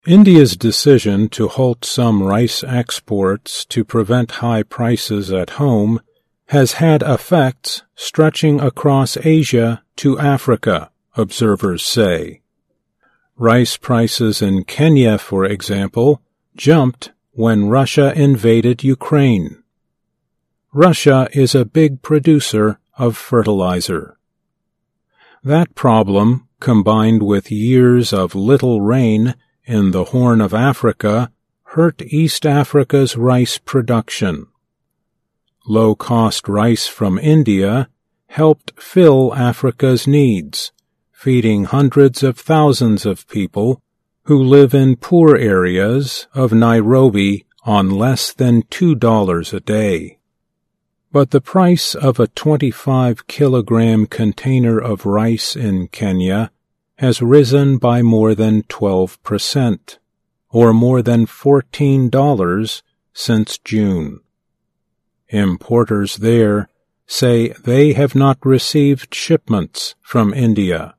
India's decision to halt some rice exports to prevent high prices at home has had effects stretching across Asia to Africa, observers say. Rice prices in Kenya, for example, jumped when Russia invaded Ukraine. Russia is a big producer of fertilizer. That problem, combined with years of little rain in the Horn of Africa, hurt East Africa's rice production. Low-cost rice from India helped fill Africa's needs, feeding hundreds of thousands of people who live in poor areas of Nairobi on less than $2 a day. But the price of a 25-kilogram container of rice in Kenya has risen by more than 12%, or more than $14 since June. Importers there say they have not received shipments from India.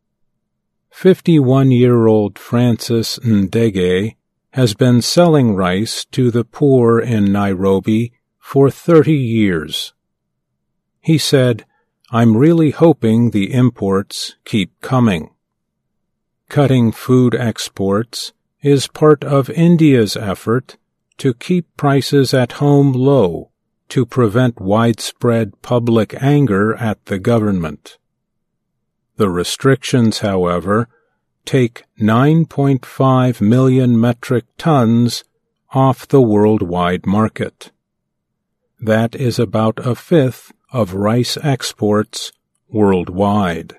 51-year-old Francis Ndege has been selling rice to the poor in Nairobi for 30 years. He said, "I'm really hoping the imports keep coming." Cutting food exports is part of India's effort to keep prices at home low to prevent widespread public anger at the government. The restrictions, however, take 9.5 million metric tons off the worldwide market. That is about a fifth of rice exports worldwide.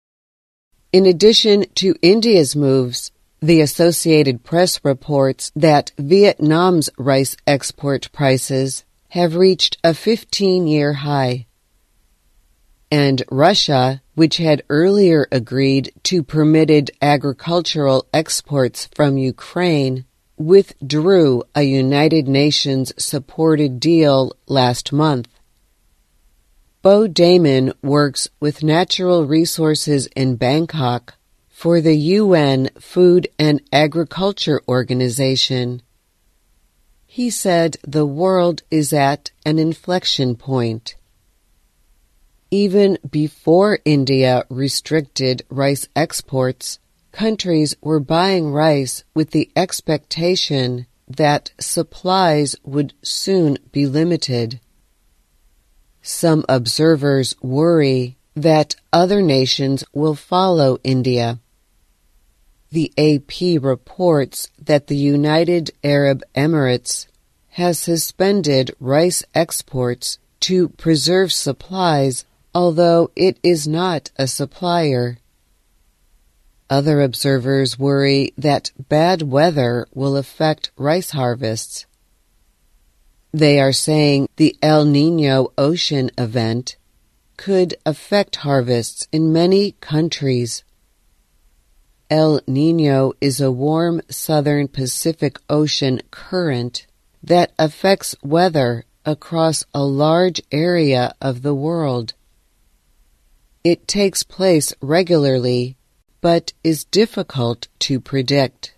In addition to India's moves, the Associated Press reports that Vietnam's rice export prices have reached a 15-year high. And Russia, which had earlier agreed to permitted agricultural exports from Ukraine, withdrew a United Nations-supported deal last month. Bo Damon works with natural resources in Bangkok for the UN Food and Agriculture Organization. He said the world is at an inflection point. Even before India restricted rice exports, countries were buying rice with the expectation that supplies would soon be limited. Some observers worry that other nations will follow India. The AP reports that the United Arab Emirates has suspended rice exports to preserve supplies, although it is not a supplier. Other observers worry that bad weather will affect rice harvests. They are saying the El Niño ocean event could affect harvests in many countries. El Niño is a warm southern Pacific Ocean current that affects weather across a large area of the world. It takes place regularly, but is difficult to predict.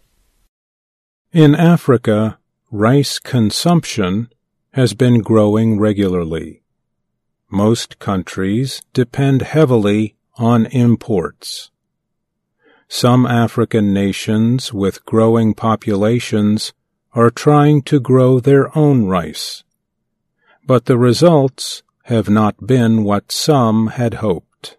In Africa, rice consumption has been growing regularly. Most countries depend heavily on imports. Some African nations with growing populations are trying to grow their own rice, but the results have not been what some had hoped.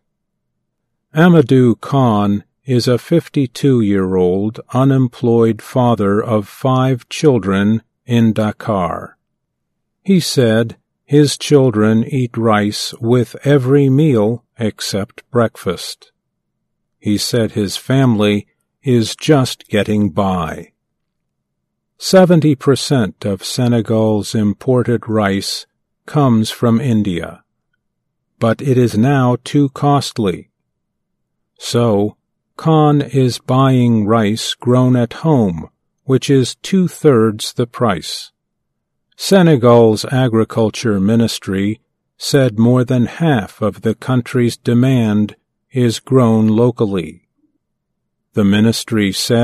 Amadou Khan is a 52-year-old unemployed father of 5 children in Dakar. He said his children eat rice with every meal except breakfast. He said his family is just getting by. 70% of Senegal's imported rice comes from India, but it is now too costly. So, Khan is buying rice grown at home, which is 2/3 the price. Senegal's agriculture ministry said more than half of the country's demand is grown locally. The ministry said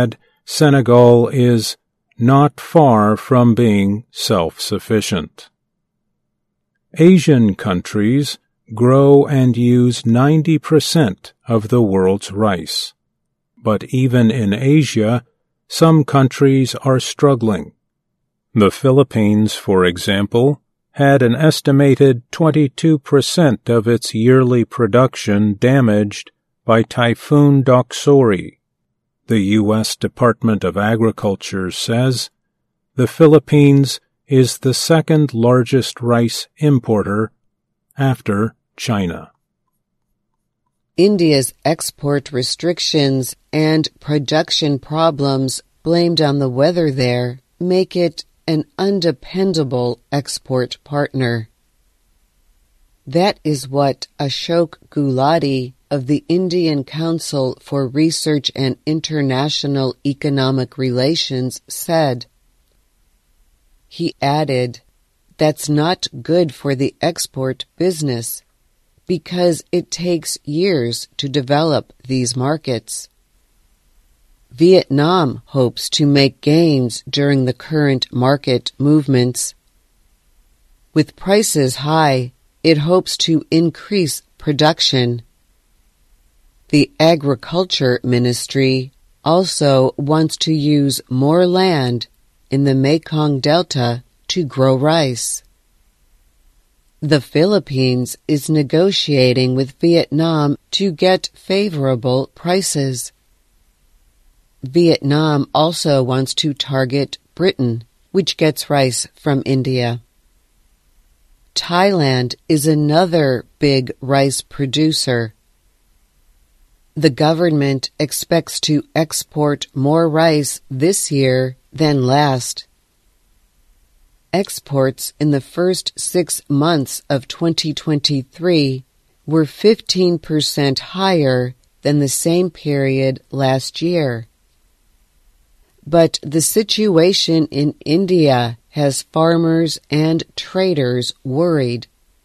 Senegal is not far from being self-sufficient. Asian countries grow and use 90% of the world's rice. But even in Asia, some countries are struggling. The Philippines, for example, had an estimated 22% of its yearly production damaged by Typhoon Doksuri. The U.S. Department of Agriculture says the Philippines is the second largest rice importer after China. India's export restrictions and production problems blamed on the weather there make it an undependable export partner. That is what Ashok Gulati of the Indian Council for Research and International Economic Relations said. He added, "That's not good for the export business because it takes years to develop these markets." Vietnam hopes to make gains during the current market movements. With prices high, it hopes to increase production. The Agriculture Ministry also wants to use more land in the Mekong Delta to grow rice. The Philippines is negotiating with Vietnam to get favorable prices. Vietnam also wants to target Britain, which gets rice from India. Thailand is another big rice producer. The government expects to export more rice this year than last. Exports in the first 6 months of 2023 were 15% higher than the same period last year. But the situation in India has farmers and traders worried.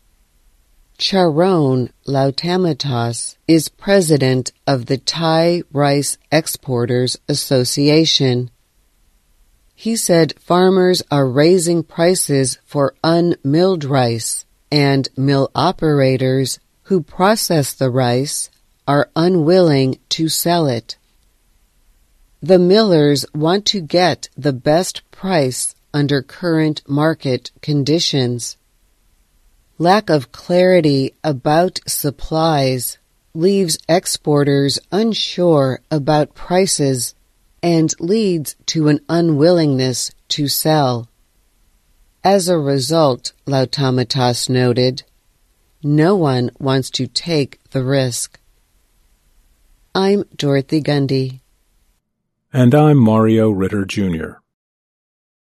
Charon Lautamitas is president of the Thai Rice Exporters Association. He said farmers are raising prices for unmilled rice, and mill operators who process the rice are unwilling to sell it. The millers want to get the best price under current market conditions. Lack of clarity about supplies leaves exporters unsure about prices and leads to an unwillingness to sell. As a result, Lautamitas noted, no one wants to take the risk. I'm Dorothy Gundy. And I'm Mario Ritter, Jr.